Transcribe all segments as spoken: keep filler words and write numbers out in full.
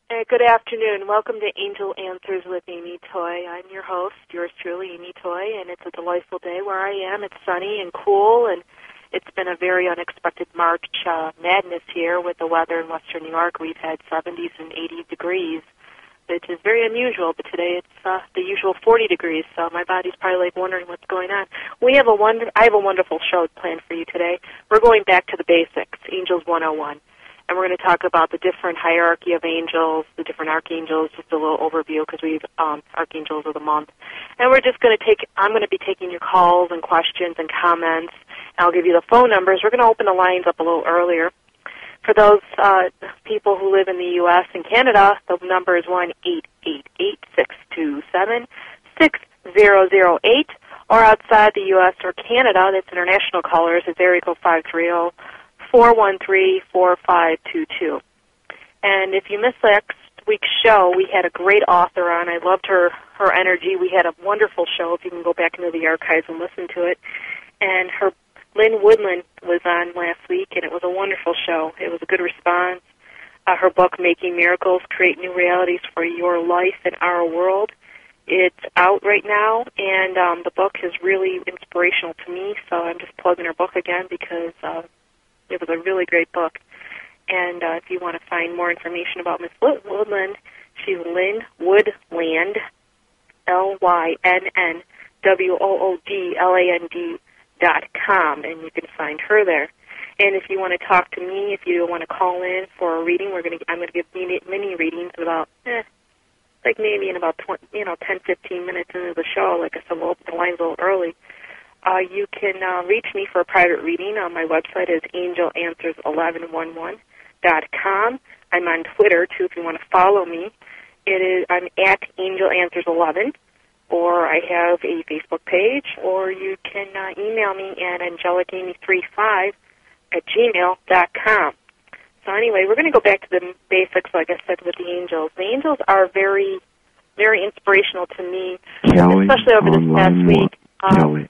Uh, good afternoon. Welcome to Angel Answers with Amy Toy. I'm your host, yours truly, Amy Toy, and it's a delightful day where I am. It's sunny and cool, and it's been a very unexpected March uh, madness here with the weather in western New York. We've had seventies and eighty degrees, which is very unusual, but today it's uh, the usual forty degrees, so my body's probably like wondering what's going on. We have a wonder- I have a wonderful show planned for you today. We're going back to the basics, Angels one oh one. And we're going to talk about the different hierarchy of angels, the different archangels, just a little overview because we've um, archangels of the month. And we're just going to take, I'm going to be taking your calls and questions and comments. And I'll give you the phone numbers. We're going to open the lines up a little earlier. For those uh, people who live in the U S and Canada, the number is one eight eight eight, six two seven, six zero zero eight. Or outside the U S or Canada, that's international callers, it's area code five three zero, four one three, four five two two. And if you missed last week's show, we had a great author on. I loved her, her energy. We had a wonderful show, if you can go back into the archives and listen to it. And her Lynn Woodland was on last week, and it was a wonderful show. It was a good response. Uh, her book, Making Miracles, Create New Realities for Your Life and Our World. It's out right now, and um, the book is really inspirational to me, so I'm just plugging her book again because uh, it was a really great book. And uh, if you want to find more information about Miss Woodland, she's Lynn Woodland, L Y N N W O O D L A N D dot com, and you can find her there. And if you want to talk to me, if you want to call in for a reading, we're going to I'm going to give mini, mini readings about eh, like maybe in about twenty, you know, ten, fifteen minutes into the show. Like I said, we'll open the lines a little early. Uh, you can uh, reach me for a private reading on my website is angel answers eleven eleven dot com. I'm on Twitter, too, if you want to follow me. It is I'm at angel answers eleven, or I have a Facebook page, or you can uh, email me at angelic amy thirty-five at gmail dot com. So anyway, we're going to go back to the basics, like I said, with the angels. The angels are very, very inspirational to me, Kelly, especially over this past week. Um, Kelly.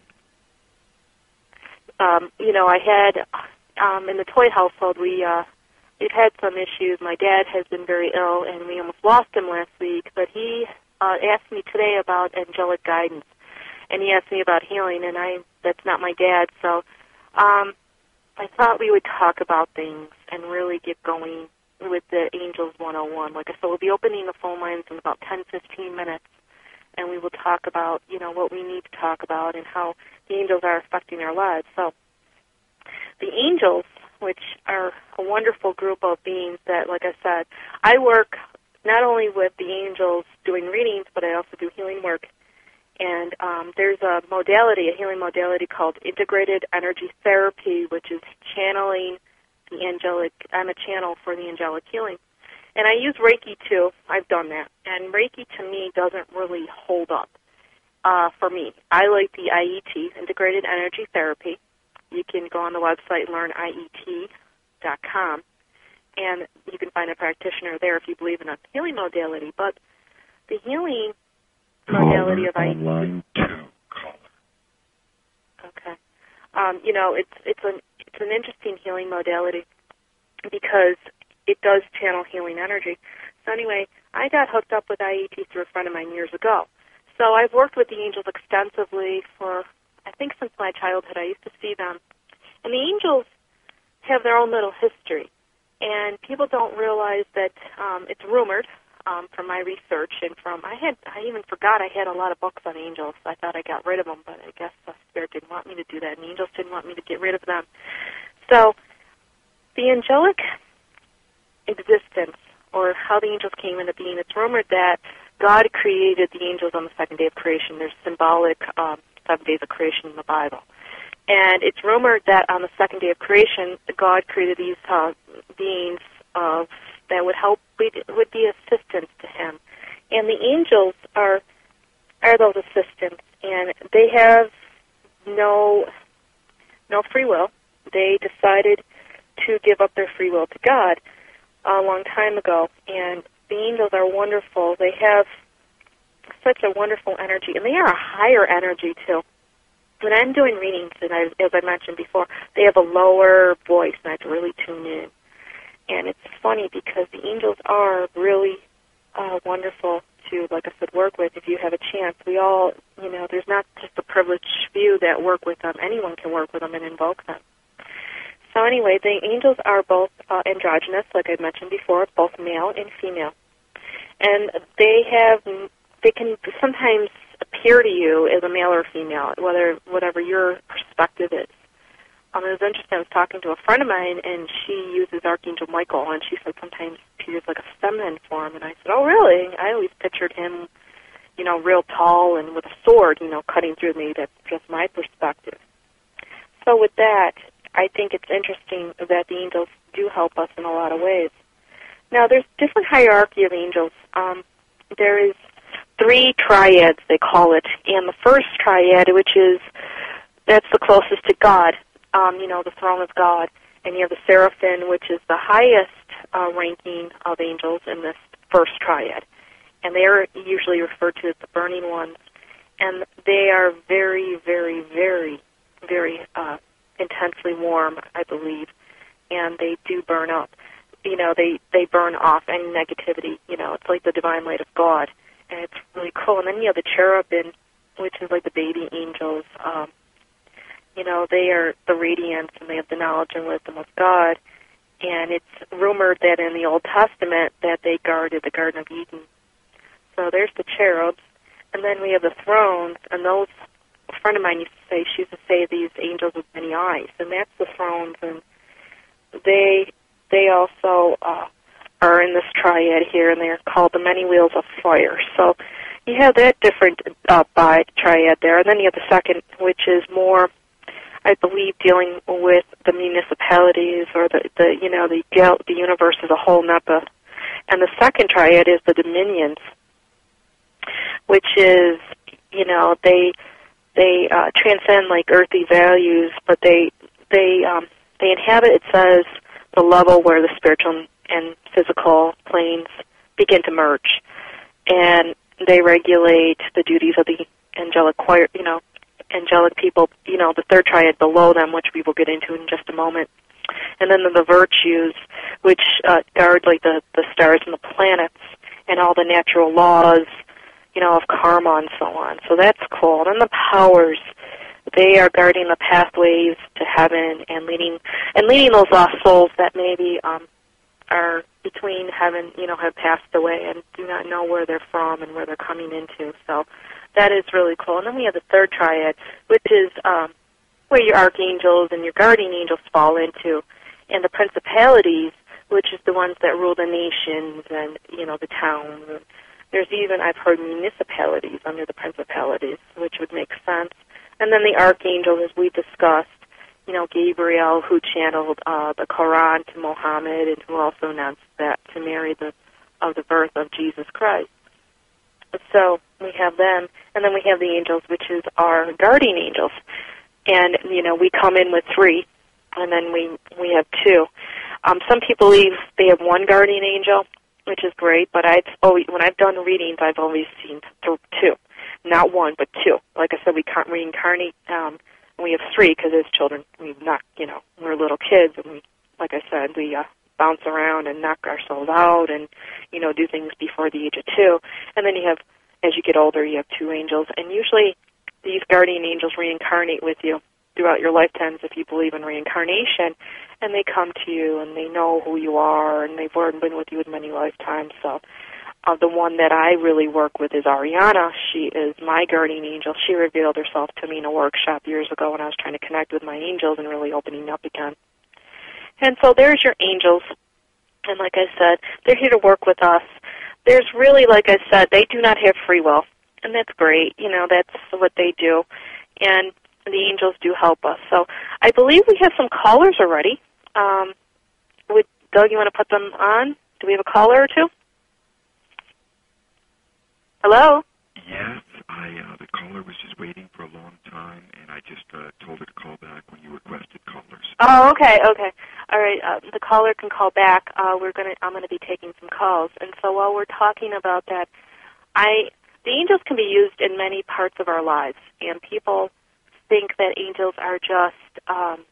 Um, you know, I had, um, in the Toy household, we, uh, we've had some issues. My dad has been very ill, and we almost lost him last week, but he uh, asked me today about angelic guidance, and he asked me about healing, and I that's not my dad, so um, I thought we would talk about things and really get going with the Angels one oh one. Like I said, we'll be opening the phone lines in about ten, fifteen minutes, and we will talk about, you know, what we need to talk about and how the angels are affecting our lives. So the angels, which are a wonderful group of beings that, like I said, I work not only with the angels doing readings, but I also do healing work. And um, there's a modality, a healing modality called integrated energy therapy, which is channeling the angelic. I'm a channel for the angelic healing. And I use Reiki, too. I've done that. And Reiki, to me, doesn't really hold up uh, for me. I like the I E T, Integrated Energy Therapy. You can go on the website and learn I E T dot com, and you can find a practitioner there if you believe in a healing modality. But the healing modality of I E T... Online two. Okay. Um, you know, it's, it's, an, it's an interesting healing modality because it does channel healing energy. So anyway, I got hooked up with I E T through a friend of mine years ago. So I've worked with the angels extensively for, I think, since my childhood. I used to see them. And the angels have their own little history. And people don't realize that um, it's rumored um, from my research and from, I had, I even forgot I had a lot of books on angels. I thought I got rid of them, but I guess the Spirit didn't want me to do that, and the angels didn't want me to get rid of them. So the angelic existence, or how the angels came into being, it's rumored that God created the angels on the second day of creation. There's symbolic um, seven days of creation in the Bible. And it's rumored that on the second day of creation, God created these uh, beings uh, that would help, would be assistants to him. And the angels are are those assistants, and they have no no free will. They decided to give up their free will to God a long time ago, and the angels are wonderful. They have such a wonderful energy, and they are a higher energy, too. When I'm doing readings, and I, as I mentioned before, they have a lower voice, and I have to really tune in. And it's funny because the angels are really wonderful to, like I said, work with if you have a chance. We all, you know, there's not just a privileged few that work with them. Anyone can work with them and invoke them. So anyway, the angels are both uh, androgynous, like I mentioned before, both male and female. And they have, they can sometimes appear to you as a male or female, whether whatever your perspective is. Um, it was interesting. I was talking to a friend of mine, and she uses Archangel Michael, and she said sometimes he appears like a feminine form. And I said, oh, really? I always pictured him, you know, real tall and with a sword, you know, cutting through me. That's just my perspective. So with that, I think it's interesting that the angels do help us in a lot of ways. Now, there's different hierarchy of angels. Um, there is three triads, they call it, and the first triad, which is, that's the closest to God, um, you know, the throne of God, and you have the seraphim, which is the highest uh, ranking of angels in this first triad, and they are usually referred to as the burning ones, and they are very, very, very, very uh, intensely warm, I believe, and they do burn up. You know, they, they burn off any negativity. You know, it's like the divine light of God, and it's really cool. And then you have the cherubim, which is like the baby angels. Um, you know, they are the radiance, and they have the knowledge and wisdom of God. And it's rumored that in the Old Testament that they guarded the Garden of Eden. So there's the cherubs. And then we have the thrones, and those, a friend of mine used to say, she used to say these angels with many eyes, and that's the thrones, and they... They also uh, are in this triad here, and they're called the many wheels of fire. So you have that different uh, bi triad there. And then you have the second, which is more, I believe, dealing with the municipalities or the, the you know, the, the universe as a whole, not the... And the second triad is the dominions, which is, you know, they they uh, transcend like earthly values, but they they um, they inhabit, it says, the level where the spiritual and physical planes begin to merge, and they regulate the duties of the angelic choir, you know, angelic people, you know, the third triad below them, which we will get into in just a moment, and then the virtues, which uh, guard like the the stars and the planets and all the natural laws, you know, of karma and so on. So that's cool. And then the powers. They are guarding the pathways to heaven and leading and leading those lost souls that maybe um, are between heaven, you know, have passed away and do not know where they're from and where they're coming into. So that is really cool. And then we have the third triad, which is um, where your archangels and your guardian angels fall into, and the principalities, which is the ones that rule the nations and, you know, the towns. There's even, I've heard, municipalities under the principalities, which would make sense. And then the archangel, as we discussed, you know, Gabriel, who channeled uh, the Quran to Muhammad and who also announced that to Mary the, of the birth of Jesus Christ. So we have them, and then we have the angels, which is our guardian angels. And, you know, we come in with three, and then we, we have two. Um, some people believe they have one guardian angel, which is great, but I've always, when I've done readings, I've always seen th- two. Not one, but two. Like I said, we can't reincarnate. Um, and we have three because as children, we knock, you know, we're little kids, and we, like I said, we uh, bounce around and knock ourselves out, and you know, do things before the age of two. And then you have, as you get older, you have two angels, and usually these guardian angels reincarnate with you throughout your lifetimes if you believe in reincarnation, and they come to you and they know who you are, and they've been with you in many lifetimes. So. Uh, the one that I really work with is Ariana. She is my guardian angel. She revealed herself to me in a workshop years ago when I was trying to connect with my angels and really opening up again. And so there's your angels. And like I said, they're here to work with us. There's really, like I said, they do not have free will. And that's great. You know, that's what they do. And the angels do help us. So I believe we have some callers already. Um, would, Doug, you want to put them on? Do we have a caller or two? Hello? Yes, I, uh, the caller was just waiting for a long time, and I just uh, told her to call back when you requested callers. Oh, okay, okay. All right, uh, the caller can call back. Uh, we're gonna, I'm going to be taking some calls. And so while we're talking about that, I, the angels can be used in many parts of our lives, and people think that angels are just, um,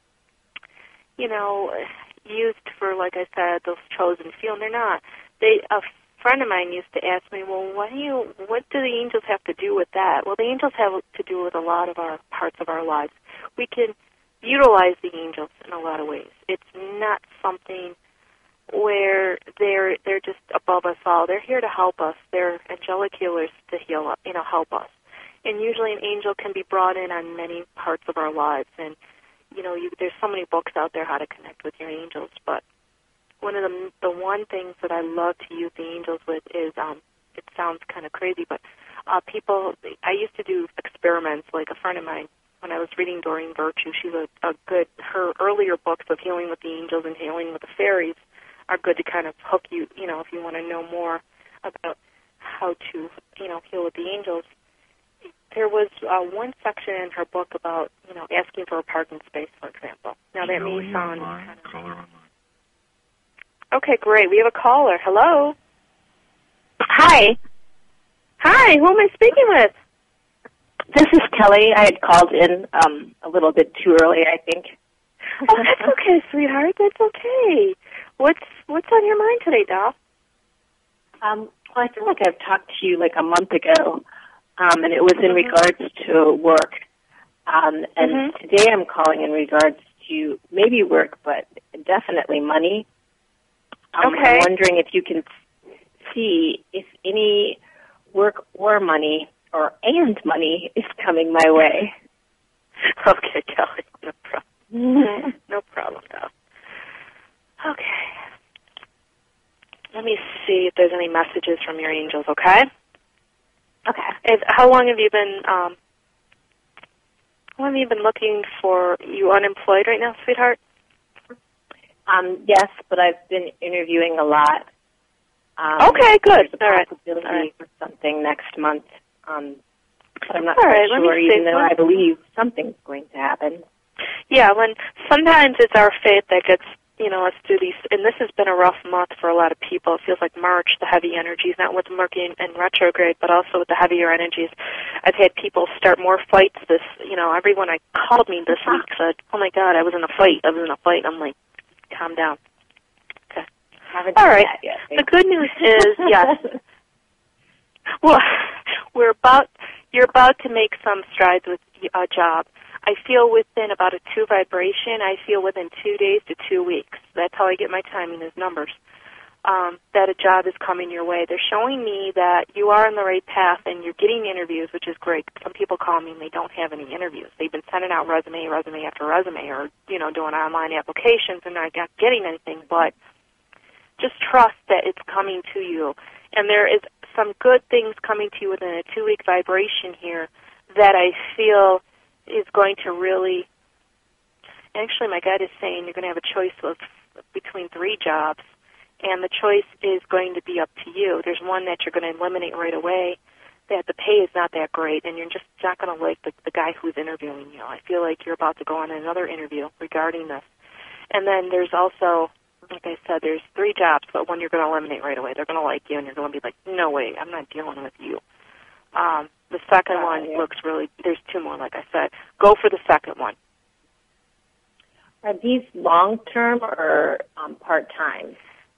you know, used for, like I said, those chosen few, and they're not. They, a friend of mine used to ask me, well, what do you, what do the angels have to do with that? Well, the angels have to do with a lot of our parts of our lives. We can utilize the angels in a lot of ways. It's not something where they're they're just above us all. They're here to help us. They're angelic healers to heal us, you know, help us. And usually an angel can be brought in on many parts of our lives. And, you know, you, there's so many books out there how to connect with your angels. But one of the the one things that I love to use the angels with is, um, it sounds kind of crazy, but uh, people, I used to do experiments, like a friend of mine, when I was reading Doreen Virtue, she's a, a good, her earlier books of Healing with the Angels and Healing with the Fairies are good to kind of hook you, you know, if you want to know more about how to, you know, heal with the angels. There was uh, one section in her book about, you know, asking for a parking space, for example. Now, that may sound kind of... Caller online. Okay, great. We have a caller. Hello. Hi. Hi, who am I speaking with? This is Kelly. I had called in um, a little bit too early, I think. Oh, that's okay, sweetheart. That's okay. What's what's on your mind today, doll? Um, well, I feel like I've talked to you like a month ago, um, and it was in mm-hmm. regards to work. Um, and mm-hmm. today I'm calling in regards to maybe work, but definitely money. Um, okay. I'm wondering if you can see if any work or money or and money is coming my way. Okay, Kelly, no problem. Mm-hmm. No problem, doll. Okay. Let me see if there's any messages from your angels, okay? Okay. Is, how long have you been, um, how long have you been looking for, you unemployed right now, sweetheart? Um, yes, but I've been interviewing a lot. Um, okay, good. There's a All right. possibility All right. for something next month. Um, but I'm not All quite right, sure, even though I believe something's going to happen. Yeah, when sometimes it's our faith that gets, you know, us through these, and this has been a rough month for a lot of people. It feels like March, the heavy energies, not with Mercury and retrograde, but also with the heavier energies. I've had people start more fights this, you know, everyone I called me this week said, oh my God, I was in a fight, I was in a fight. I'm like, calm down. Okay. Haven't All right. Yet, the good news is, yes. Well, we're about, you're about to make some strides with a job. I feel within about a two vibration, I feel within two days to two weeks. That's how I get my timing, is numbers. Um, that a job is coming your way. They're showing me that you are on the right path and you're getting interviews, which is great. Some people call me and they don't have any interviews. They've been sending out resume, resume after resume, or, you know, doing online applications and not getting anything. But just trust that it's coming to you. And there is some good things coming to you within a two-week vibration here that I feel is going to really, actually my gut is saying you're going to have a choice of between three jobs, and the choice is going to be up to you. There's one that you're going to eliminate right away, that the pay is not that great, and you're just not going to like the, the guy who's interviewing you. I feel like you're about to go on another interview regarding this. And then there's also, like I said, there's three jobs, but one you're going to eliminate right away. They're going to like you, and you're going to be like, no way, I'm not dealing with you. Um, the second uh, one yeah. looks really, there's two more, like I said. Go for the second one. Are these long-term or um, part-time?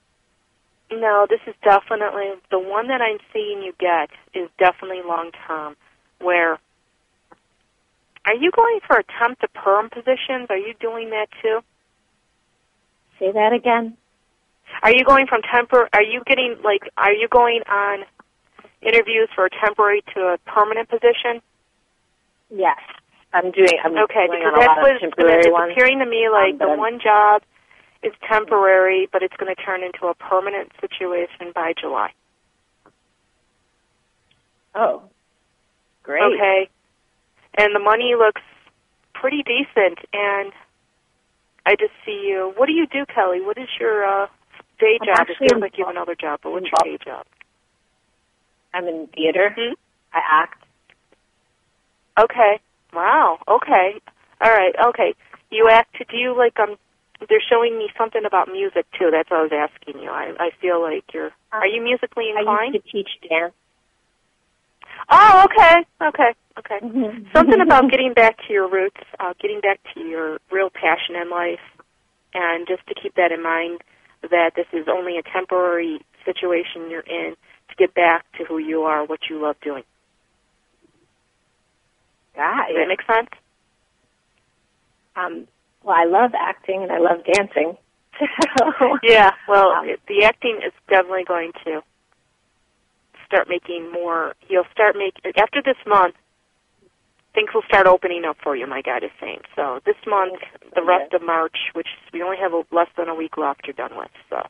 No, this is definitely, the one that I'm seeing you get is definitely long-term, where, are you going for a temp to perm positions? Are you doing that too? Say that again. Are you going from tempor, are you getting, like, are you going on interviews for a temporary to a permanent position? Yes, I'm doing. I'm okay, going because on a that's lot what of temporary it's ones. appearing to me like um, the one job is temporary, but it's going to turn into a permanent situation by July. Oh, great. Okay, and the money looks pretty decent, and I just see you. What do you do, Kelly? What is your uh, day I'm job? It feels in, like you have another job, but what's your day job? I'm in theater. Hmm? I act. Okay. Wow. Okay. All right. Okay. You act. Do you like? Um. They're showing me something about music too. That's what I was asking you. I I feel like you're. Are you musically inclined? I used to teach dance. Oh. Okay. Okay. Okay. Something about getting back to your roots, uh, getting back to your real passion in life, and just to keep that in mind, that this is only a temporary situation you're in to get back to who you are, what you love doing. Got Does it. that make sense? Um, well, I love acting and I love dancing. So, yeah, well, um, the acting is definitely going to start making more. You'll start making, after this month, things will start opening up for you, my God is saying. So this month, the rest of March, which we only have a, less than a week left, you're done with. So.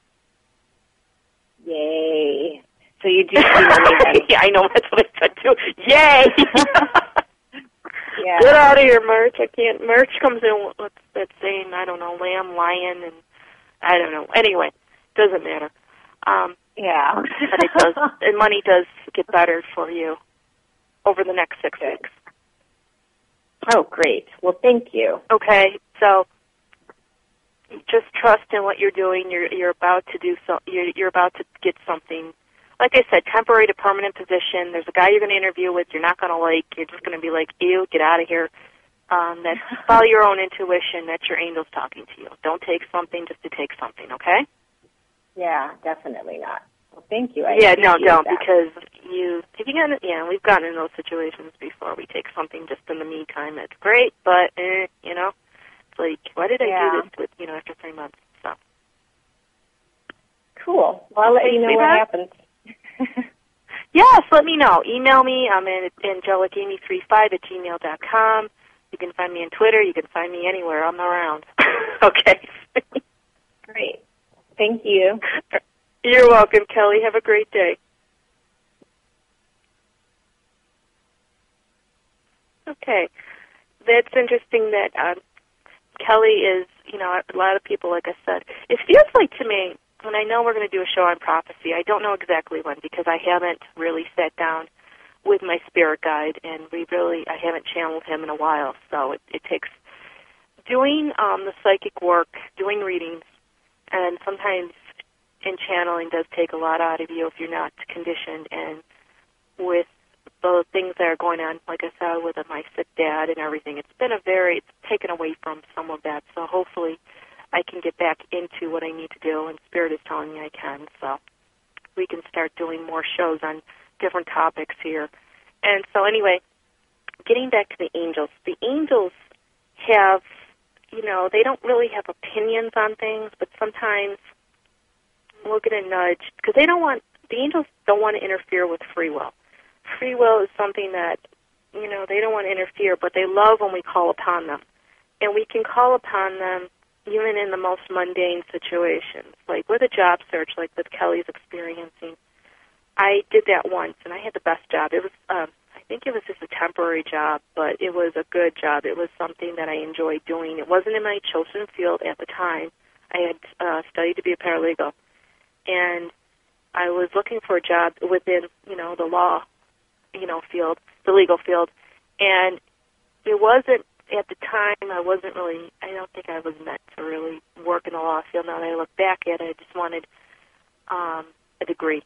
Yay. So you do see money then. Yeah, I know, that's what I said too. Yay! Yeah. Get out of here, March. I can't. March comes in, what's that saying? I don't know, lamb, lion, and I don't know. Anyway, doesn't matter. Um, yeah. but it does, and money does get better for you over the next six Good. weeks. Oh, great. Well, thank you. Okay, so just trust in what you're doing. You're you're about to do so. You're you're about to get something. Like I said, temporary to permanent position. There's a guy you're going to interview with. You're not going to like. You're just going to be like, ew, get out of here. Um, that's follow your own intuition. That's your angels talking to you. Don't take something just to take something. Okay? Yeah, definitely not. Well, thank you. I yeah, no, don't that. because you. If you get, yeah, we've gotten in those situations before. We take something just in the meantime. That's great, but eh, you know, it's like, why did I yeah. do this with you know after three months? So cool. Well, I'll let okay, you know what that? happens. Yes, let me know. Email me. I'm at angelic amy thirty-five at gmail dot com. You can find me on Twitter. You can find me anywhere. I'm around. Okay. Great. Thank you. You're welcome, Kelly. Have a great day. Okay. That's interesting that um, Kelly is, you know, a lot of people, like I said, it feels like to me, and I know we're going to do a show on prophecy. I don't know exactly when because I haven't really sat down with my spirit guide, and we really, I haven't channeled him in a while. So it, it takes doing um, the psychic work, doing readings, and sometimes in channeling does take a lot out of you if you're not conditioned. And with the things that are going on, like I said, with my sick dad and everything, it's been a very, it's taken away from some of that. So hopefully I can get back into what I need to do, and Spirit is telling me I can. So we can start doing more shows on different topics here. And so anyway, getting back to the angels, the angels have, you know, they don't really have opinions on things, but sometimes we'll get a nudge, because they don't want, the angels don't want to interfere with free will. Free will is something that, you know, they don't want to interfere, but they love when we call upon them. And we can call upon them even in the most mundane situations, like with a job search, like with Kelly's experiencing. I did that once, and I had the best job. It was, um, I think it was just a temporary job, but it was a good job. It was something that I enjoyed doing. It wasn't in my chosen field at the time. I had uh, studied to be a paralegal, and I was looking for a job within, you know, the law, you know, field, the legal field, and it wasn't, at the time, I wasn't really, I don't think I was meant to really work in the law field. Now that I look back at it, I just wanted um, a degree.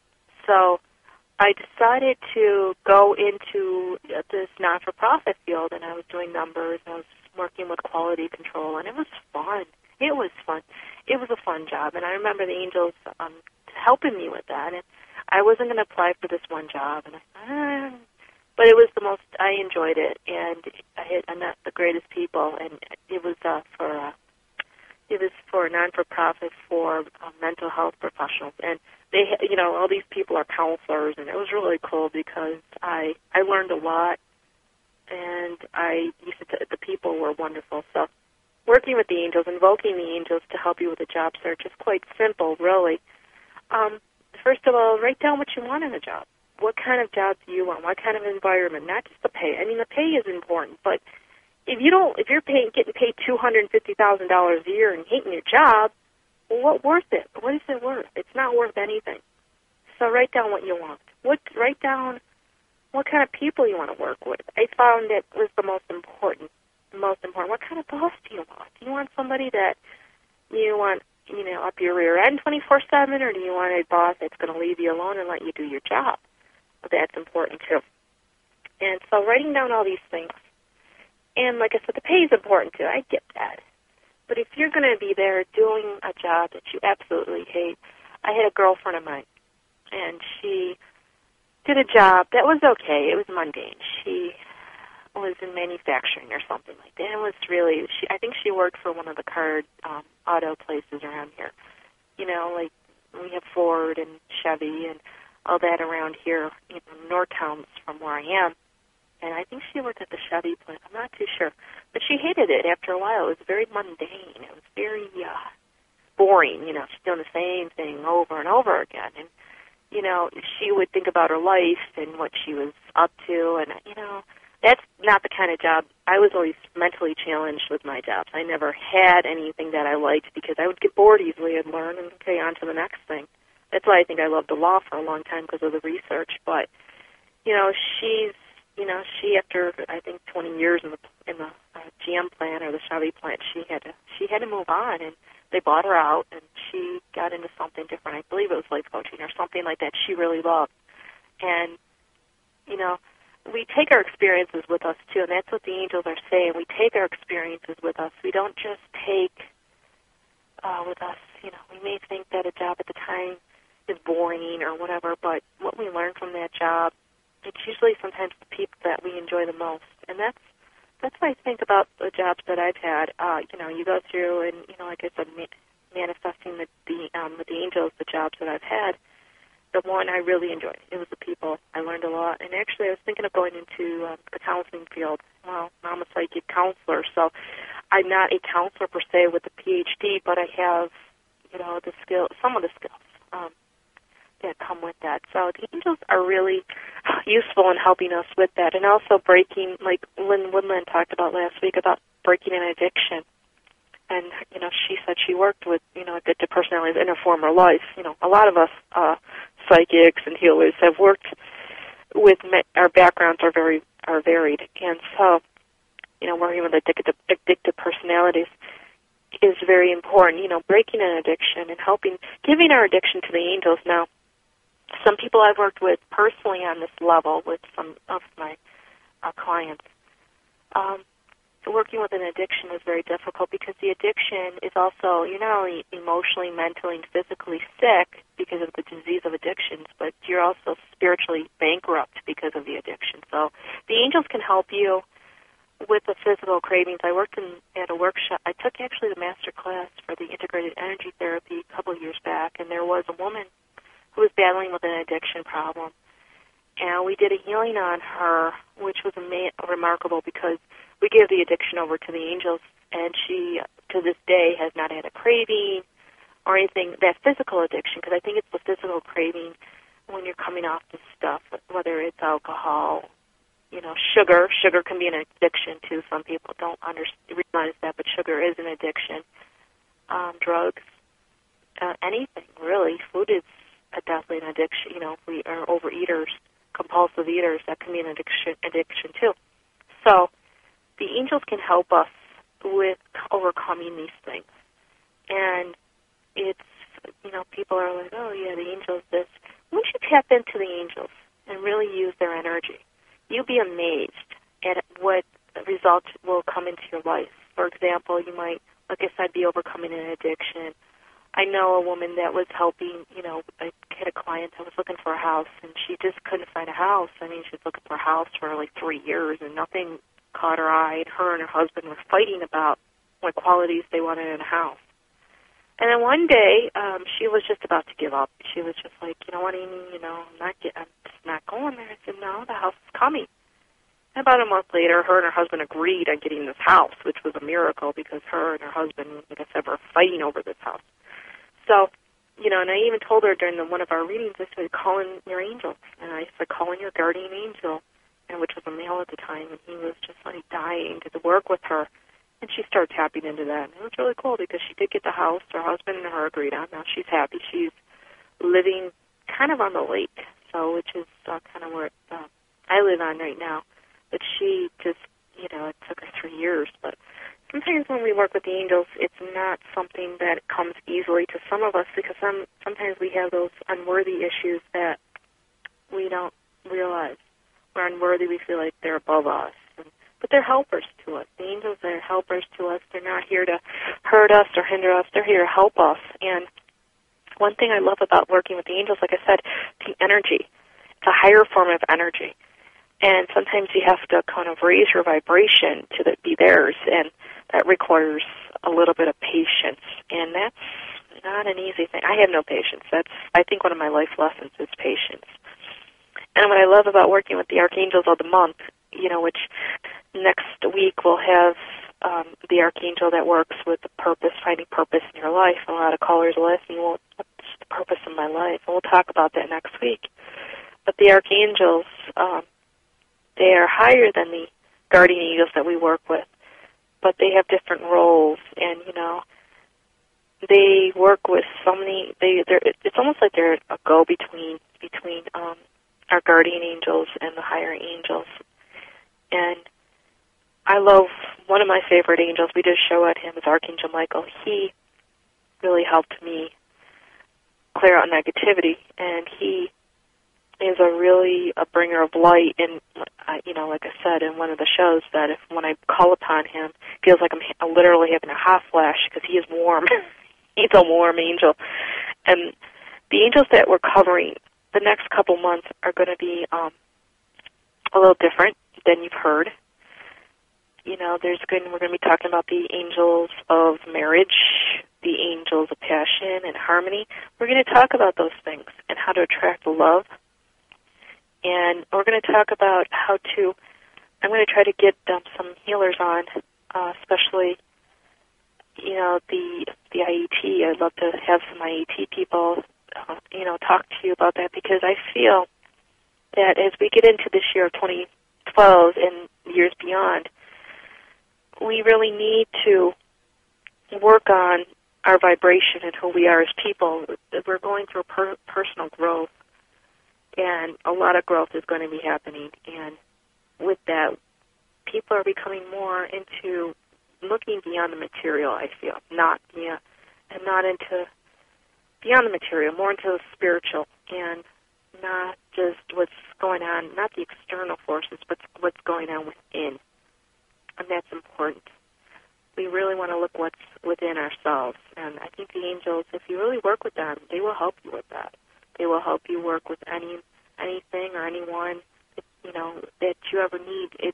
So I decided to go into this not-for-profit field, and I was doing numbers, and I was working with quality control, and it was fun. It was fun. It was a fun job, and I remember the angels um, helping me with that. And I wasn't going to apply for this one job, and I, ah. but it was the most. I enjoyed it, and I had I met the greatest people, and it was uh, for uh, it was for a non-for-profit for uh, mental health professionals, and they, you know, all these people are counselors, and it was really cool because I I learned a lot, and I used to, the people were wonderful. So working with the angels, invoking the angels to help you with a job search is quite simple, really. Um, first of all, write down what you want in a job. What kind of job do you want? What kind of environment? Not just the pay. I mean, the pay is important, but if you don't, if you're paying, getting paid two hundred and fifty thousand dollars a year and hating your job, well, what worth it? What is it worth? It's not worth anything. So write down what you want. What write down what kind of people you want to work with. I found it was the most important. Most important. What kind of boss do you want? Do you want somebody that you want, you know, up your rear end twenty-four seven, or do you want a boss that's going to leave you alone and let you do your job? Well, that's important too. And so writing down all these things. And like I said, the pay is important too. I get that. But if you're going to be there doing a job that you absolutely hate, I had a girlfriend of mine, and she did a job that was okay. It was mundane. She was in manufacturing or something like that. It was really, she, I think she worked for one of the car um, auto places around here. You know, like we have Ford and Chevy and all that around here, you know, Northtown's from where I am. And I think she worked at the Chevy plant. I'm not too sure. But she hated it after a while. It was very mundane. It was very uh, boring. You know, she's doing the same thing over and over again. And, you know, she would think about her life and what she was up to. And, you know, that's not the kind of job. I was always mentally challenged with my jobs. I never had anything that I liked because I would get bored easily and learn and, okay, on to the next thing. That's why I think I loved the law for a long time, because of the research. But, you know, she's, you know, she, after I think twenty years in the in the uh, G M plant or the Chevy plant, she had to she had to move on, and they bought her out, and she got into something different. I believe it was life coaching or something like that. She really loved, and you know, we take our experiences with us too, and that's what the angels are saying. We take our experiences with us. We don't just take uh, with us. You know, we may think that a job at the time is boring or whatever, but what we learn from that job, it's usually sometimes the people that we enjoy the most. And that's that's what I think about the jobs that I've had. Uh, you know, you go through and, you know, like I said, ma- manifesting the, the um, with the angels, the jobs that I've had, the one I really enjoyed, it was the people. I learned a lot. And actually, I was thinking of going into uh, the counseling field. Well, I'm a psychic counselor, so I'm not a counselor per se with a P H D, but I have, you know, the skill, some of the skills um, that come with that. So the angels are really useful in helping us with that, and also breaking, like Lynn Woodland talked about last week, about breaking an addiction. And, you know, she said she worked with, you know, addicted personalities in her former life. You know, a lot of us uh, psychics and healers have worked with, our backgrounds are very are varied. And so, you know, working with addicted, addicted personalities is very important. You know, breaking an addiction and helping, giving our addiction to the angels. Now, some people I've worked with personally on this level with some of my uh, clients, um, working with an addiction is very difficult, because the addiction is also, you're not only emotionally, mentally, and physically sick because of the disease of addictions, but you're also spiritually bankrupt because of the addiction. So the angels can help you with the physical cravings. I worked in, at a workshop. I took actually the master class for the integrated energy therapy a couple of years back, and there was a woman who was battling with an addiction problem. And we did a healing on her, which was ama- remarkable, because we gave the addiction over to the angels, and she, to this day, has not had a craving or anything, that physical addiction, because I think it's the physical craving when you're coming off this stuff, whether it's alcohol, you know, sugar. Sugar can be an addiction, too. Some people don't under- realize that, but sugar is an addiction. Um, drugs, uh, anything, really. Food is a definitely an addiction. You know, if we are overeaters, compulsive eaters, that can be an addiction, addiction too. So the angels can help us with overcoming these things. And it's, you know, people are like, oh, yeah, the angels this. Once you tap into the angels and really use their energy, you'll be amazed at what results will come into your life. For example, you might, like I said, be overcoming an addiction. I know a woman that was helping, you know, I had a client that was looking for a house, and she just couldn't find a house. I mean, she was looking for a house for like three years, and nothing caught her eye. And her and her husband were fighting about what qualities they wanted in a house. And then one day, um, she was just about to give up. She was just like, you know what, Amy, you know, I'm not get, I'm just not going there. I said, no, the house is coming. And about a month later, her and her husband agreed on getting this house, which was a miracle, because her and her husband, like I said, were fighting over this house. So, you know, and I even told her during the, one of our readings, I said, call in your angel. And I said, call in your guardian angel, and which was a male at the time, and he was just like dying to work with her. And she started tapping into that. And it was really cool, because she did get the house. Her husband and her agreed on. Now she's happy. She's living kind of on the lake, so which is uh, kind of where uh, I live on right now. But she just, you know, it took her three years. But sometimes when we work with the angels, it's not something that comes easily to some of us, because some sometimes we have those unworthy issues that we don't realize. We're unworthy. We feel like they're above us. And, but they're helpers to us. The angels are helpers to us. They're not here to hurt us or hinder us. They're here to help us. And one thing I love about working with the angels, like I said, the energy. It's a higher form of energy. And sometimes you have to kind of raise your vibration to the, be theirs, and that requires a little bit of patience. And that's not an easy thing. I have no patience. That's, I think, one of my life lessons is patience. And what I love about working with the Archangels of the month, you know, which next week we'll have um, the Archangel that works with the purpose, finding purpose in your life. And a lot of callers will ask me, well, what's the purpose of my life? And we'll talk about that next week. But the Archangels, um, they are higher than the guardian angels that we work with, but they have different roles, and, you know, they work with so many, they, they're, it's almost like they're a go-between between um, our guardian angels and the higher angels. And I love, one of my favorite angels, we did a show at him, is Archangel Michael. He really helped me clear out negativity, and he is a really a bringer of light. And, uh, you know, like I said in one of the shows, that if when I call upon him, it feels like I'm, I'm literally having a hot flash because he is warm. He's a warm angel. And the angels that we're covering the next couple months are going to be um, a little different than you've heard. You know, there's going, we're going to be talking about the angels of marriage, the angels of passion and harmony. We're going to talk about those things and how to attract love. And we're going to talk about how to, I'm going to try to get um, some healers on, uh, especially, you know, the the I E T. I'd love to have some I E T people, uh, you know, talk to you about that, because I feel that as we get into this year of twenty twelve and years beyond, we really need to work on our vibration and who we are as people. We're going through per- personal growth. And a lot of growth is going to be happening. And with that, people are becoming more into looking beyond the material, I feel. Not, yeah, and not into beyond the material, more into the spiritual, and not just what's going on, not the external forces, but what's going on within. And that's important. We really want to look what's within ourselves. And I think the angels, if you really work with them, they will help you with that. They will help you work with any anything or anyone that, you know, that you ever need. It's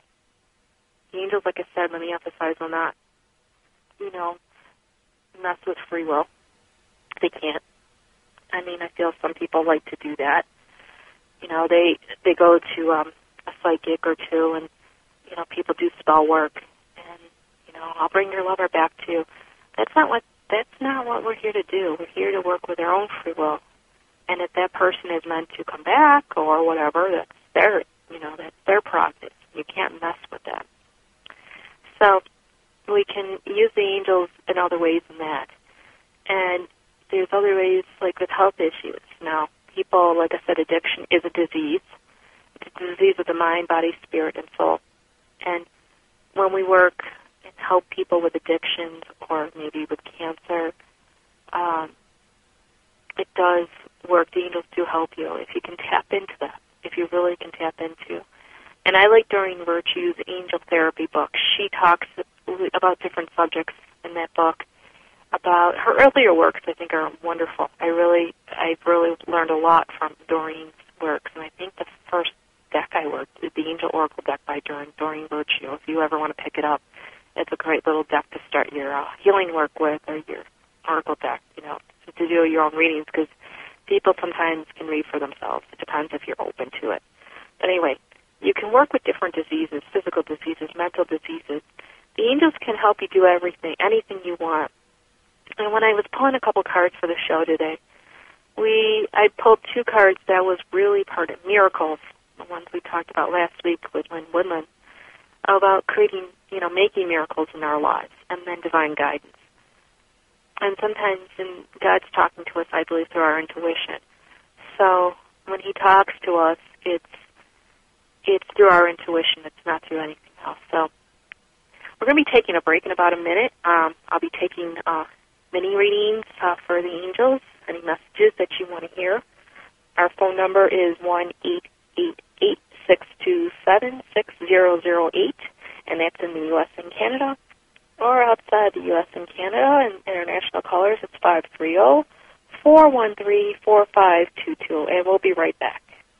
the angels, like I said, let me emphasize, will not, you know, mess with free will. They can't. I mean, I feel some people like to do that. You know, they they go to um, a psychic or two, and, you know, people do spell work, and, you know, I'll bring your lover back to you. That's not what that's not what we're here to do. We're here to work with our own free will. And if that person is meant to come back or whatever, that's their, you know, that's their prerogative. You can't mess with that. So we can use the angels in other ways than that. And there's other ways, like with health issues. Now, people, like I said, addiction is a disease. It's a disease of the mind, body, spirit, and soul. And when we work and help people with addictions or maybe with cancer, um, it does work. The angels do help you if you can tap into that, if you really can tap into. And I like Doreen Virtue's Angel Therapy book. She talks about different subjects in that book. About her earlier works, I think, are wonderful. I really, I've really learned a lot from Doreen's works. And I think the first deck I worked is the Angel Oracle deck by Doreen, Doreen Virtue. If you ever want to pick it up, it's a great little deck to start your uh, healing work with, or your Oracle deck, you know, to do your own readings, because people sometimes can read for themselves. It depends if you're open to it. But anyway, you can work with different diseases, physical diseases, mental diseases. The angels can help you do everything, anything you want. And when I was pulling a couple cards for the show today, we I pulled two cards that was really part of miracles, the ones we talked about last week with Lynn Woodland, about creating, you know, making miracles in our lives, and then divine guidance. And sometimes in God's talking to us, I believe, through our intuition. So when he talks to us, it's it's through our intuition. It's not through anything else. So we're going to be taking a break in about a minute. Um, I'll be taking uh, mini readings uh, for the angels, any messages that you want to hear. Our phone number is one eight eight eight, six two seven, six zero zero eight, and that's in the U S and Canada. Or outside the U S and Canada, and international callers, it's five three zero, four one three, four five two two, and we'll be right back.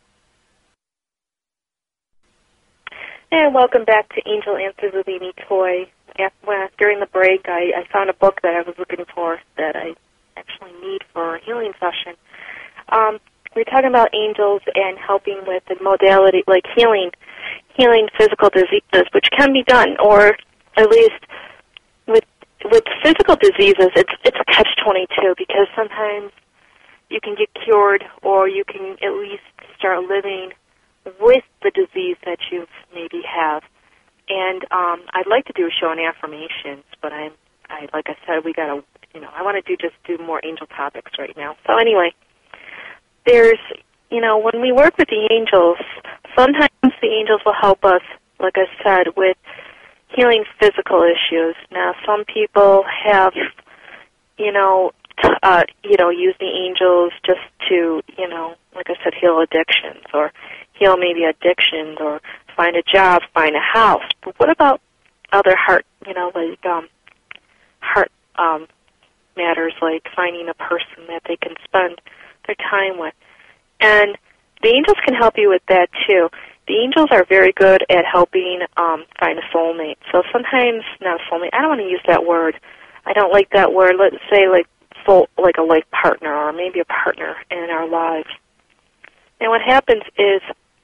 And welcome back to Angel Answers with Amy Toy. After, during the break, I, I found a book that I was looking for that I actually need for a healing session. Um, we're talking about angels and helping with the modality, like healing, healing physical diseases, which can be done, or at least with with physical diseases, it's it's a catch twenty-two, because sometimes you can get cured, or you can at least start living with the disease that you maybe have. And um, I'd like to do a show on affirmations, but I'm, I like I said, we gotta, you know, I want to do just do more angel topics right now. So anyway, there's, you know, when we work with the angels, sometimes the angels will help us, like I said, with healing physical issues. Now, some people have, you know, t- uh, you know, use the angels just to, you know, like I said, heal addictions, or heal maybe addictions, or find a job, find a house. But what about other heart, you know, like um, heart um, matters, like finding a person that they can spend their time with? And the angels can help you with that too. The angels are very good at helping um, find a soulmate. So sometimes, not a soulmate, I don't want to use that word. I don't like that word. Let's say like soul, like a life partner, or maybe a partner in our lives. And what happens is,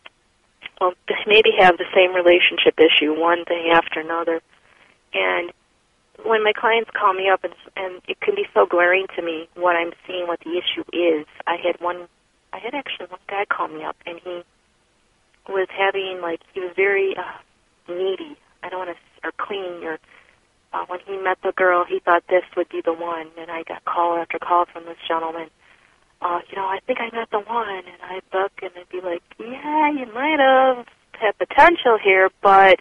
well, maybe have the same relationship issue, one thing after another. And when my clients call me up, and, and it can be so glaring to me what I'm seeing, what the issue is. I had one, I had actually one guy call me up, and he was having, like, he was very uh, needy. I don't want to, or clean, or uh, when he met the girl, he thought this would be the one. And I got call after call from this gentleman. Uh, you know, I think I met the one, and I'd look, and I'd be like, yeah, you might have had potential here, but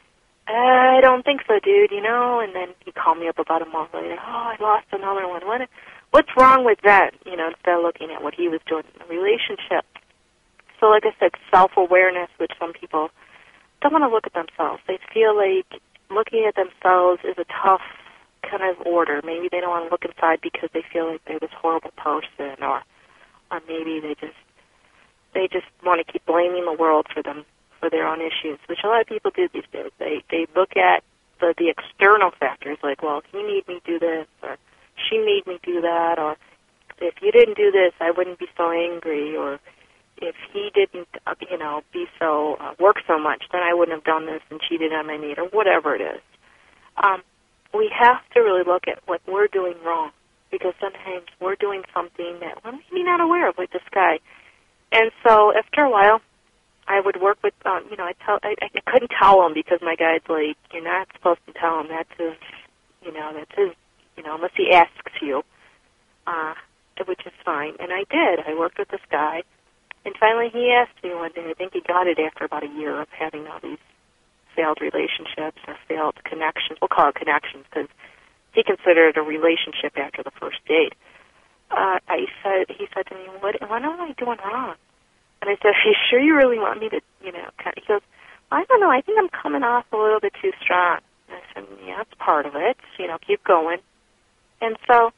I don't think so, dude, you know? And then he'd call me up about a month later, oh, I lost another one. What, what's wrong with that? You know, instead of looking at what he was doing in the relationship. So like I said, self-awareness, which some people don't want to look at themselves. They feel like looking at themselves is a tough kind of order. Maybe they don't want to look inside because they feel like they're this horrible person, or or maybe they just they just want to keep blaming the world for them, for their own issues, which a lot of people do these days. They they look at the the external factors, like, well, he made me do this, or she made me do that, or if you didn't do this, I wouldn't be so angry, or if he didn't, uh, you know, be so uh, work so much, then I wouldn't have done this and cheated on my mate, or whatever it is. Um, we have to really look at what we're doing wrong, because sometimes we're doing something that we're maybe not aware of, like this guy. And so after a while, I would work with, um, you know, I tell, I, I couldn't tell him, because my guide's like, you're not supposed to tell him. That's his, you know, that's his, you know, unless he asks you, uh, which is fine. And I did. I worked with this guy. And finally he asked me one day, I think he got it after about a year of having all these failed relationships or failed connections. We'll call it connections, because he considered it a relationship after the first date. Uh, I said, he said to me, what, what am I doing wrong? And I said, are you sure you really want me to, you know, kind of, he goes, I don't know, I think I'm coming off a little bit too strong. And I said, yeah, that's part of it, you know, keep going. And so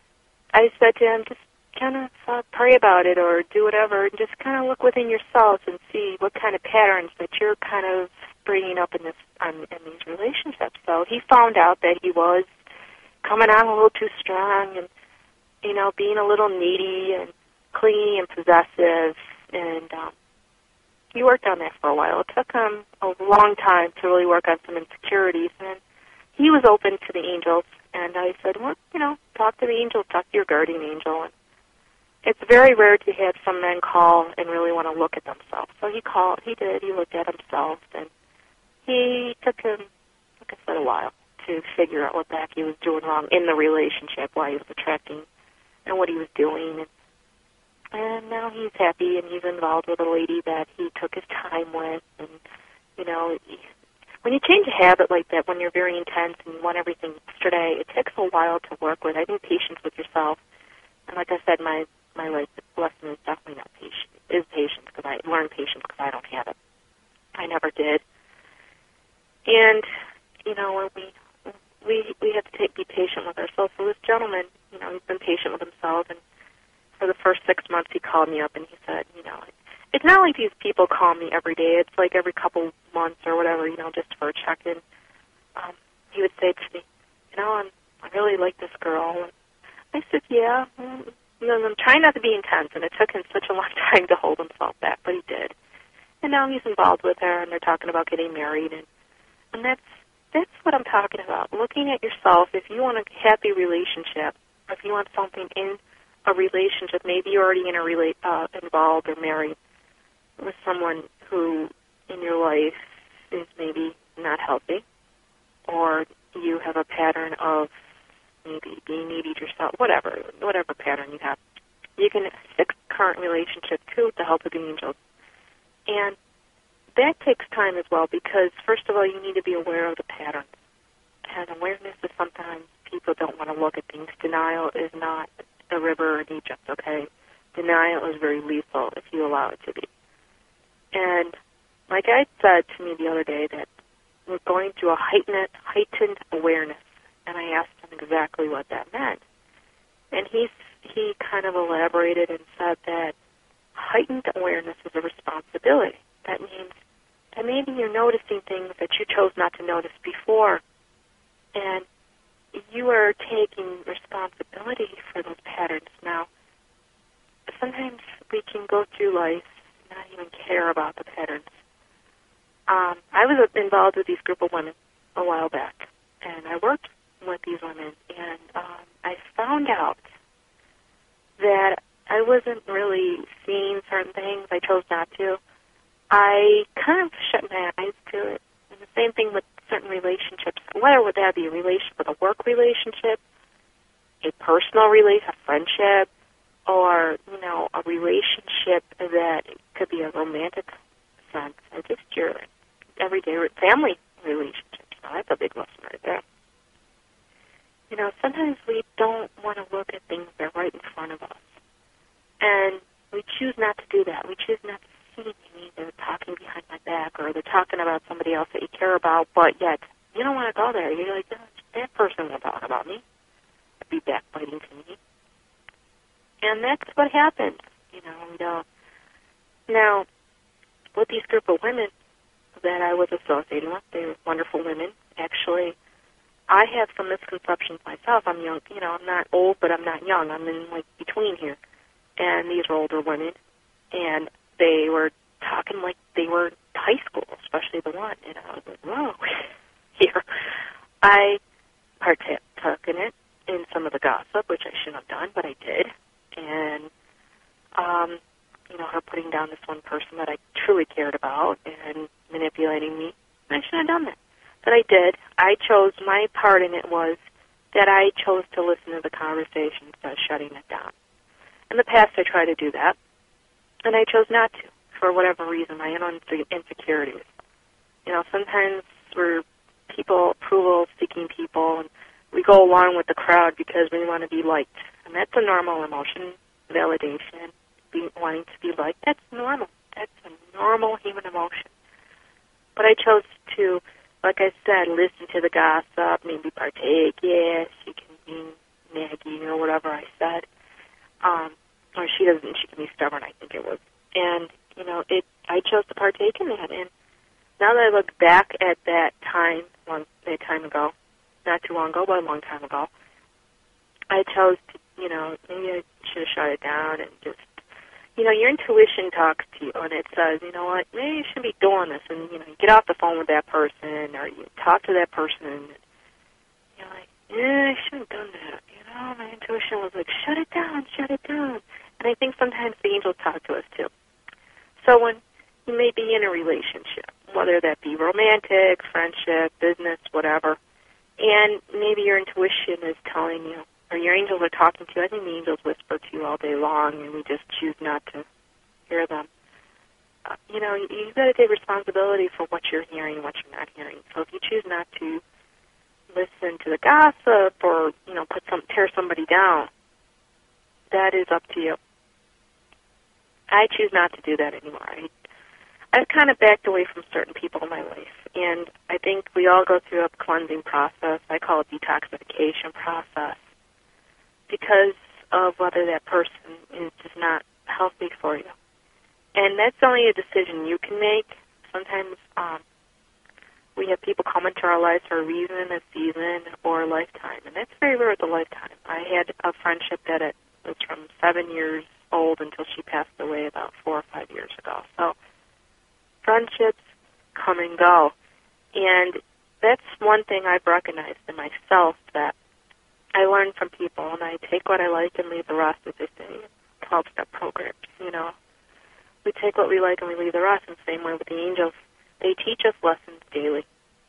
I said to him, just kind of uh, pray about it, or do whatever, and just kind of look within yourselves and see what kind of patterns that you're kind of bringing up in this um, in these relationships. So he found out that he was coming on a little too strong, and, you know, being a little needy and clingy and possessive, and um, he worked on that for a while. It took him a long time to really work on some insecurities, and he was open to the angels. And I said, well, you know, talk to the angels, talk to your guardian angel. And it's very rare to have some men call and really want to look at themselves. So he called, he did, he looked at himself, and he took him, like I said, a while to figure out what the heck he was doing wrong in the relationship, why he was attracting, and what he was doing. And, and now he's happy, and he's involved with a lady that he took his time with. And, you know, when you change a habit like that, when you're very intense and you want everything yesterday, it takes a while to work with. I think patience with yourself. And like I said, my my life lesson is definitely not patience. Is patience, because I learned patience because I don't have it. I never did. And you know, when we we we have to take, be patient with ourselves. So this gentleman, you know, he's been patient with himself, and for the first six months, he called me up and he said, you know, it's not like these people call me every day. It's like every couple months or whatever, you know, just for a check-in. Um, he would say to me, you know, I'm, I really like this girl. And I said, yeah. Mm, you know, I'm trying not to be intense, and it took him such a long time to hold himself back, but he did. And now he's involved with her, and they're talking about getting married, and and that's that's what I'm talking about. Looking at yourself, if you want a happy relationship, or if you want something in a relationship, maybe you're already in a rela- uh, involved or married with someone who in your life is maybe not healthy, or you have a pattern of maybe being needy yourself, whatever, whatever pattern you have. You can fix the current relationship, too, with the help of the angels. And that takes time as well because, first of all, you need to be aware of the patterns. And awareness is sometimes people don't want to look at things. Denial is not a river in Egypt, okay? Denial is very lethal if you allow it to be. And my guide said to me the other day that we're going through a heightened, heightened awareness. And I asked him exactly what that meant. And he, he kind of elaborated and said that heightened awareness is a responsibility. That means that maybe you're noticing things that you chose not to notice before. And you are taking responsibility for those patterns. Now, sometimes we can go through life and not even care about the patterns. Um, I was involved with these group of women a while back, and I worked with these women, and um, I found out that I wasn't really seeing certain things. I chose not to. I kind of shut my eyes to it. And the same thing with certain relationships. Whether would that be a relationship with a work relationship, a personal relationship, a friendship, or, you know, a relationship that could be a romantic sense, or just your everyday family relationship. So that's a big lesson right there. You know, sometimes we don't want to look at things that are right in front of us. And we choose not to do that. We choose not to see me. They're talking behind my back, or they're talking about somebody else that you care about, but yet you don't want to go there. You're like, that person will talk about me. It'd be backbiting to me. And that's what happens, you know. And, uh, now, with these group of women that I was associating with, they were wonderful women. Actually, I have some misconceptions myself. I'm young, you know, I'm not old, but I'm not young. I'm in, like, between here. And these were older women, and they were talking like they were high school, especially the one. And I was like, whoa, here. I partook in it, in some of the gossip, which I shouldn't have done, but I did. And, um, you know, her putting down this one person that I truly cared about and manipulating me, I shouldn't have done that. But I did. I chose, my part in it was that I chose to listen to the conversation instead of shutting it down. In the past, I tried to do that, and I chose not to, for whatever reason, my own insecurities. You know, sometimes we're people, approval-seeking people, and we go along with the crowd because we want to be liked. And that's a normal emotion, validation, being, wanting to be liked. That's normal. That's a normal human emotion. But I chose to, like I said, listen to the gossip, maybe partake, yes, she can be naggy or whatever I said. Um, or she doesn't, she can be stubborn, I think it was. And, you know, it, I chose to partake in that. And now that I look back at that time, long, that time ago, not too long ago, but a long time ago, I chose to, you know, maybe I should have shut it down and just, you know, your intuition talks to you and it says, you know what, maybe you shouldn't be doing this. And, you know, you get off the phone with that person or you talk to that person and you're like, yeah, I shouldn't have done that. You know, my intuition was like, shut it down, shut it down. And I think sometimes the angels talk to us too. So when you may be in a relationship, whether that be romantic, friendship, business, whatever, and maybe your intuition is telling you, or your angels are talking to you. I think the angels whisper to you all day long, and we just choose not to hear them. Uh, you know, you, you've got to take responsibility for what you're hearing and what you're not hearing. So if you choose not to listen to the gossip or, you know, put some tear somebody down, that is up to you. I choose not to do that anymore. I, I've kind of backed away from certain people in my life, and I think we all go through a cleansing process. I call it detoxification process, because of whether that person is that's only a decision you can make. Sometimes um, we have people come into our lives for a reason, a season, or a lifetime, and that's very rare with a lifetime. I had a friendship that it was from seven years old until she passed away about four or five years ago. So friendships come and go, and that's one thing I've recognized in myself, that I learn from people, and I take what I like and leave the rest, as they say, twelve-step programs, you know. We take what we like and we leave the rest, and the same way with the angels. They teach us lessons daily.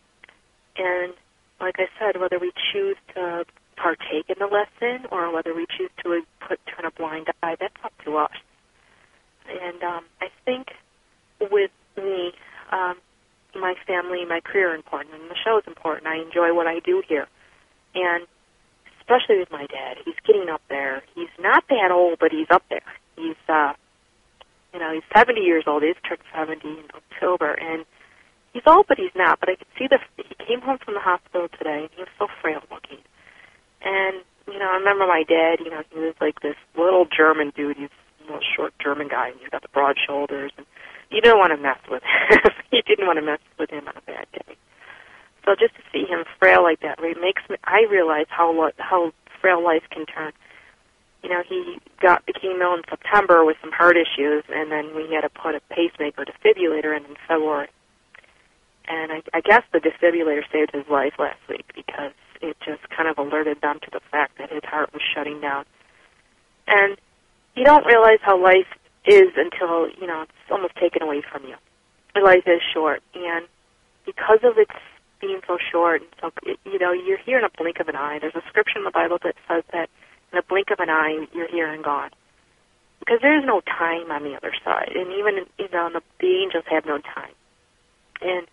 And like I said, whether we choose to partake in the lesson or whether we choose to put turn a blind eye, that's up to us. And um, I think with me, um, my family, my career are important, and the show is important. I enjoy what I do here. And especially with my dad, he's getting up there. He's not that old, but he's up there. He's, uh, you know, he's seventy years old. He's turned seventy in October, and he's old, but he's not. But I could see the, he came home from the hospital today, and he was so frail looking. And, you know, I remember my dad, you know, he was like this little German dude. He's a little short German guy, and he's got the broad shoulders, and you didn't want to mess with him. You didn't want to mess with him on a bad day. So just to see him frail like that, it makes me, I realize how how frail life can turn. You know, he got became ill in September with some heart issues, and then we had to put a pacemaker defibrillator in in February. And I, I guess the defibrillator saved his life last week because it just kind of alerted them to the fact that his heart was shutting down. And you don't realize how life is until, you know, it's almost taken away from you. Life is short, and because of its being so short, and so, you know, you're here in a blink of an eye. There's a scripture in the Bible that says that in a blink of an eye, you're here and gone. Because there's no time on the other side. And even, you know, the, the angels have no time. And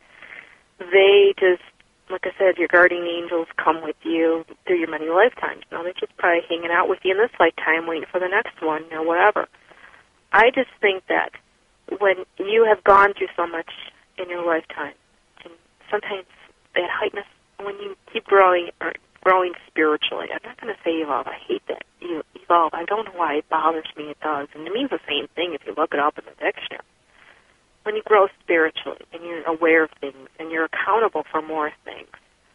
they just, like I said, your guardian angels come with you through your many lifetimes. You know, they're just probably hanging out with you in this lifetime, waiting for the next one, or whatever. I just think that when you have gone through so much in your lifetime, and sometimes that heightness, when you keep growing or growing spiritually, I'm not going to say evolve. I hate that. You evolve. I don't know why it bothers me. It does. And it means the same thing if you look it up in the dictionary. When you grow spiritually and you're aware of things and you're accountable for more things,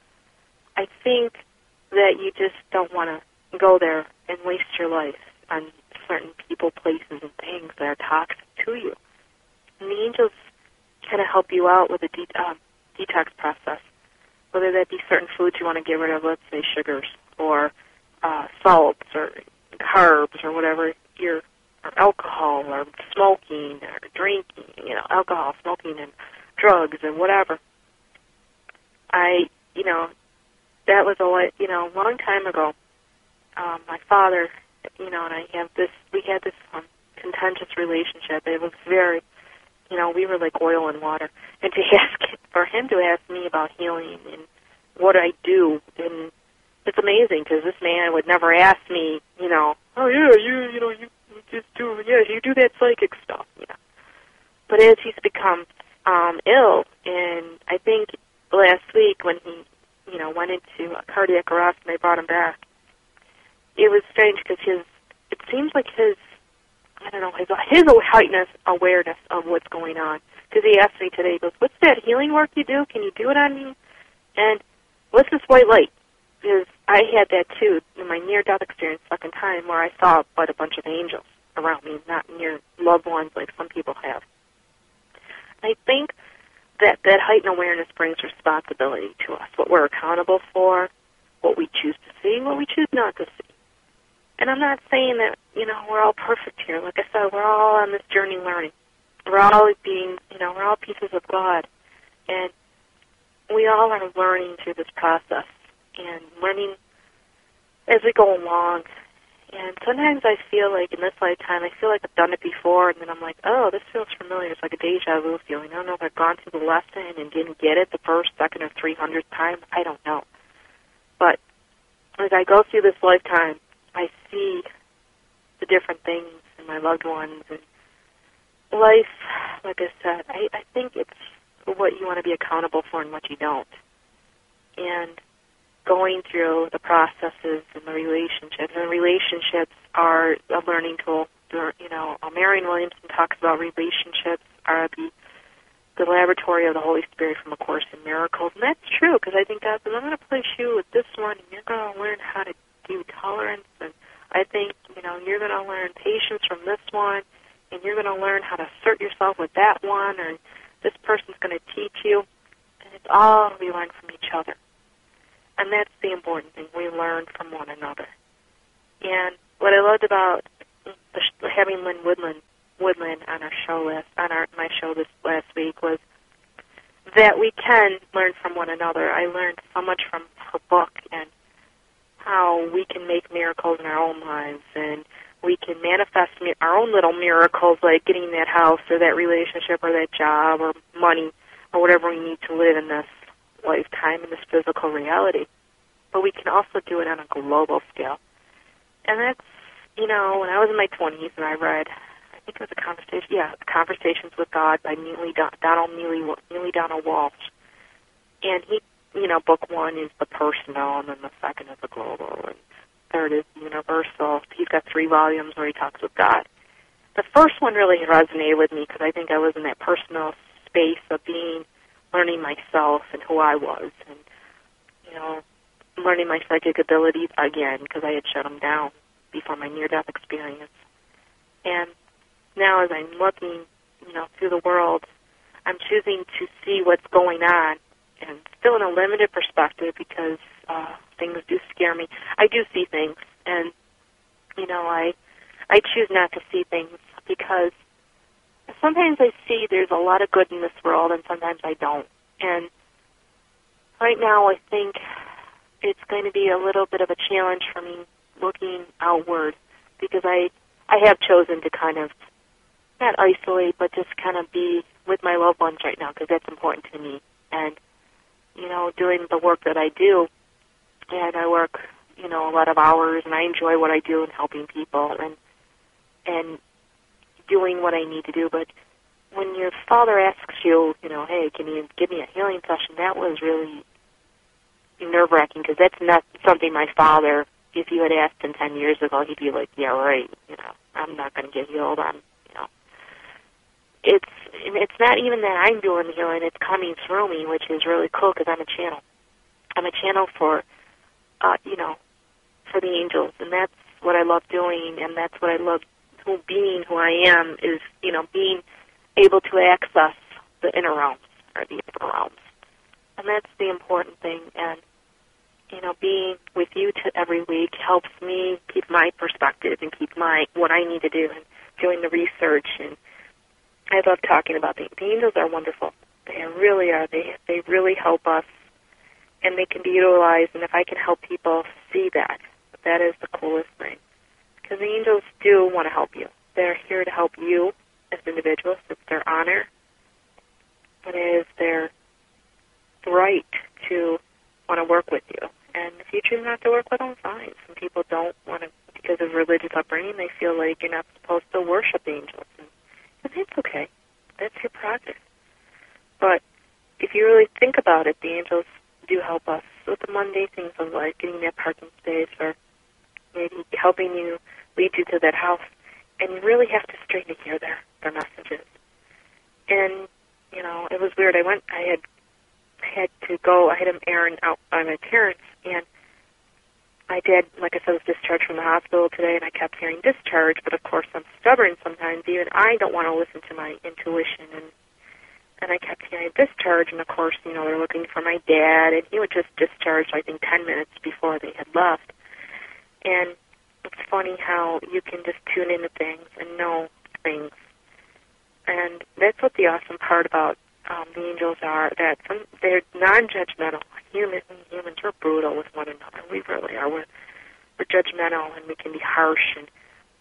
I think that you just don't want to go there and waste your life on certain people, places, and things that are toxic to you. And the angels kind of help you out with a de- uh, detox process, whether that be certain foods you want to get rid of, let's say sugars, or uh, salts, or carbs, or whatever, your, or alcohol, or smoking, or drinking, you know, alcohol, smoking, and drugs, and whatever. I, you know, that was a, you know, a long time ago. Um, my father, you know, and I have this, we had this um, contentious relationship. It was very, you know, we were like oil and water. And to ask, for him to ask me about healing and what I do, and it's amazing because this man would never ask me, you know, oh yeah, you, you know, you, you just do, yeah, you do that psychic stuff, you know. But as he's become um, ill, and I think last week when he, you know, went into a cardiac arrest and they brought him back, it was strange because his, it seems like his, I don't know, his, his heightened awareness of what's going on. Because he asked me today, he goes, what's that healing work you do? Can you do it on me? And what's this white light? Because I had that too in my near-death experience, second time, where I saw but a bunch of angels around me, not near loved ones like some people have. I think that that heightened awareness brings responsibility to us, what we're accountable for, what we choose to see, what we choose not to see. And I'm not saying that, you know, we're all perfect here. Like I said, we're all on this journey learning. We're all being, you know, we're all pieces of God. And we all are learning through this process and learning as we go along. And sometimes I feel like in this lifetime, I feel like I've done it before, and then I'm like, oh, this feels familiar. It's like a deja vu feeling. I don't know if I've gone through the lesson and didn't get it the first, second, or three hundredth time. I don't know. But as I go through this lifetime, I see the different things in my loved ones. And life, like I said, I, I think it's what you want to be accountable for and what you don't. And going through the processes and the relationships, and relationships are a learning tool. the, you know, uh, Marion Williamson talks about relationships are the the laboratory of the Holy Spirit from A Course in Miracles, and that's true, because I think God says, I'm going to place you with this one, and you're going to learn how to do tolerance, and I think, you know, you're going to learn patience from this one, and you're going to learn how to assert yourself with that one, or this person's going to teach you, and it's all we learn from each other. And that's the important thing. We learn from one another. And what I loved about the, having Lynn Woodland Woodland on our show last on our my show this last week was that we can learn from one another. I learned so much from her book and how we can make miracles in our own lives, and we can manifest our own little miracles, like getting that house or that relationship or that job or money or whatever we need to live in this lifetime in this physical reality. But we can also do it on a global scale. And that's, you know, when I was in my twenties and I read, I think it was a conversation, yeah, Conversations with God by Neely Don- Donald Neely, Neely Donald Walsh. And he, you know, book one is the personal, and then the second is the global, and third is universal. He's got three volumes where he talks with God. The first one really resonated with me because I think I was in that personal space of being, learning myself and who I was, and, you know, learning my psychic abilities again because I had shut them down before my near-death experience. And now as I'm looking, you know, through the world, I'm choosing to see what's going on, and still in a limited perspective because uh, things do scare me. I do see things, and, you know, I I choose not to see things because sometimes I see there's a lot of good in this world, and sometimes I don't. And right now I think it's going to be a little bit of a challenge for me looking outward because I I have chosen to kind of not isolate, but just kind of be with my loved ones right now because that's important to me. And, you know, doing the work that I do, and I work, you know, a lot of hours, and I enjoy what I do and helping people and and doing what I need to do. But when your father asks you, you know, hey, can you give me a healing session, that was really nerve-wracking because that's not something my father, if you had asked him ten years ago, he'd be like, yeah, right, you know, I'm not going to get healed. I'm, you know. It's it's not even that I'm doing the healing, it's coming through me, which is really cool because I'm a channel. I'm a channel for, uh, you know, for the angels, and that's what I love doing, and that's what I love who being who I am is, you know, being able to access the inner realms or the upper realms. And that's the important thing. And, you know, being with you to every week helps me keep my perspective and keep my what I need to do and doing the research. And I love talking about the, the angels are wonderful. They really are. They they really help us, and they can be utilized. And if I can help people see that, that is the coolest thing. Because the angels do want to help you. They're here to help you as individuals. It's their honor. It is their right to want to work with you. And if you choose not to work with them, fine. Some people don't want to, because of religious upbringing, they feel like you're not supposed to worship the angels. And, and that's okay. That's your project. But if you really think about it, the angels do help us with the mundane things of life, getting that parking space or maybe helping you, lead you to that house. And you really have to straighten to hear their, their messages. And, you know, it was weird. I went, I had I had to go, I had an errand out by my parents, and my dad, like I said, was discharged from the hospital today, and I kept hearing discharge, but of course I'm stubborn sometimes. Even I don't want to listen to my intuition, and and I kept hearing discharge, and of course, you know, they're looking for my dad, and he was just discharged, I think, ten minutes before they had left. And it's funny how you can just tune into things and know things. And that's what the awesome part about Um, the angels are, that some, they're non-judgmental. Humans, humans are brutal with one another. We really are. We're, we're judgmental, and we can be harsh, and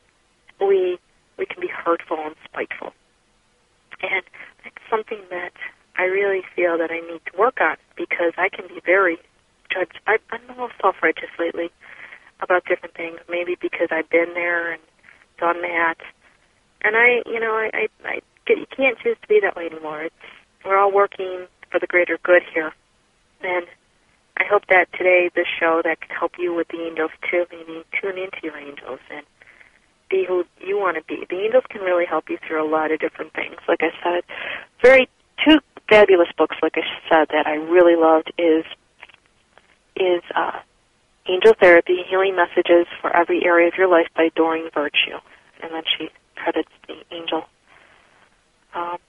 we we can be hurtful and spiteful. And it's something that I really feel that I need to work on because I can be very judge. I, I'm a little self-righteous lately about different things. Maybe because I've been there and done that, and I, you know, I, I, I get, you can't choose to be that way anymore. It's We're all working for the greater good here. And I hope that today, this show, that can help you with the angels too. Maybe tune into your angels and be who you want to be. The angels can really help you through a lot of different things. Like I said, very two fabulous books, like I said, that I really loved is is uh, Angel Therapy, Healing Messages for Every Area of Your Life by Doreen Virtue. And then she credits the angel. Um,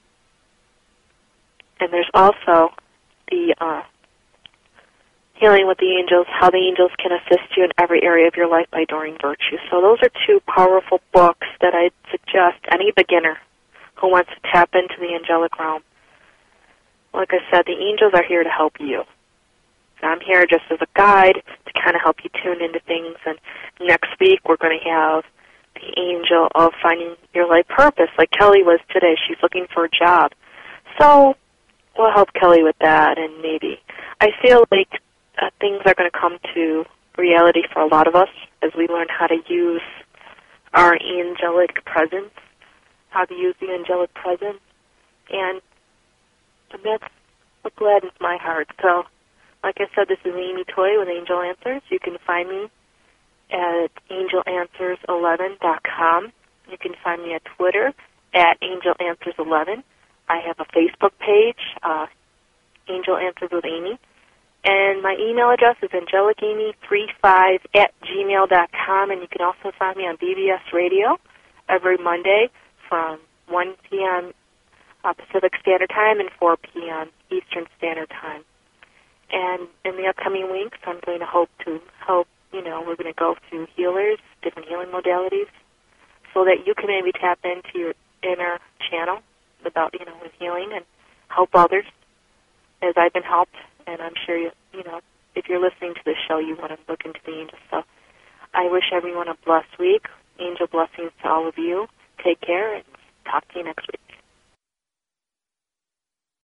and there's also the uh, Healing with the Angels, How the Angels Can Assist You in Every Area of Your Life by Doreen Virtue. So those are two powerful books that I'd suggest any beginner who wants to tap into the angelic realm. Like I said, the angels are here to help you. So I'm here just as a guide to kind of help you tune into things. And next week we're going to have the angel of finding your life purpose, like Kelly was today. She's looking for a job. So we'll help Kelly with that, and maybe. I feel like uh, things are going to come to reality for a lot of us as we learn how to use our angelic presence, how to use the angelic presence, and that's what gladdens my heart. So, like I said, this is Amy Toy with Angel Answers. You can find me at angel answers eleven dot com. You can find me at Twitter at angel answers eleven. I have a Facebook page, uh, Angel Answers with Amy. And my email address is angelic amy thirty-five at gmail dot com. And you can also find me on B B S Radio every Monday from one p.m. Uh, Pacific Standard Time and four p.m. Eastern Standard Time. And in the upcoming weeks, I'm going to hope to help, you know, we're going to go through healers, different healing modalities, so that you can maybe tap into your inner channel about, you know, with healing and help others as I've been helped. And I'm sure, you, you know, if you're listening to this show, you want to look into the angels. So I wish everyone a blessed week. Angel blessings to all of you. Take care and talk to you next week.